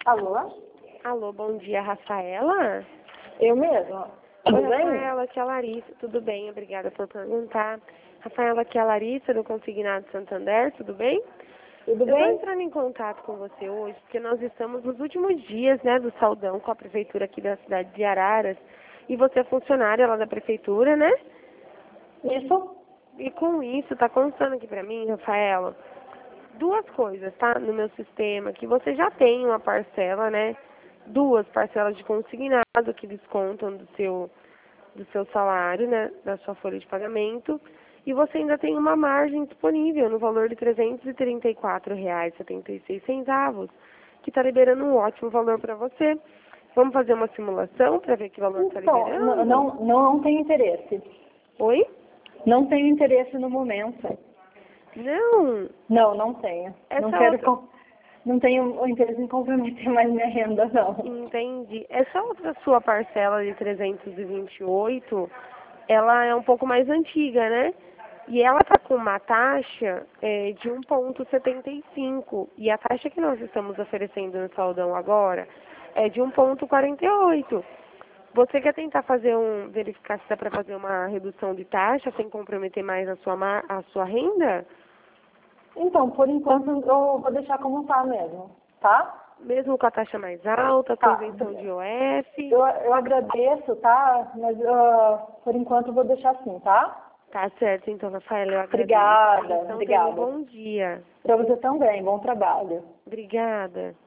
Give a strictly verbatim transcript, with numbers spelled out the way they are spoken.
Alô? Alô, bom dia, Rafaela? Eu mesma. Tudo Oi, bem? Rafaela, aqui é a Larissa, tudo bem? Obrigada por perguntar. Rafaela, aqui é a Larissa, do Consignado Santander, tudo bem? Tudo Eu estou bem? entrando em contato com você hoje porque nós estamos nos últimos dias, né, do saldão com a prefeitura aqui da cidade de Araras. E você é funcionária lá da prefeitura, né? Isso? E com isso, tá constando aqui pra mim, Rafaela, duas coisas, tá? No meu sistema, que você já tem uma parcela, né? Duas parcelas de consignado que descontam do seu, do seu salário, né? Da sua folha de pagamento. E você ainda tem uma margem disponível no valor de trezentos e trinta e quatro reais e setenta e seis centavos, que está liberando um ótimo valor para você. Vamos fazer uma simulação para ver que valor está Então, n- liberando? não, não, não tenho interesse. Oi? Não tenho interesse no momento. Não. Não, não tenho. Não Essa quero, outra. com- não tenho o interesse em comprometer mais minha renda, não. Entendi. Essa outra sua parcela de trezentos e vinte e oito, ela é um pouco mais antiga, né? E ela está com uma taxa é, de um vírgula setenta e cinco. E a taxa que nós estamos oferecendo no saldão agora é de um vírgula quarenta e oito. Você quer tentar fazer um, verificar se dá para fazer uma redução de taxa sem comprometer mais a sua, mar- a sua renda? Então, por enquanto, eu vou deixar como tá mesmo, tá? Mesmo com a taxa mais alta, com Tá. isenção de I O F? Eu, eu agradeço, tá? Mas ah, por enquanto eu vou deixar assim, tá? Tá certo, então, Rafaela, eu agradeço. Obrigada, Então, tenha um obrigada. bom dia. Pra você também, bom trabalho. Obrigada.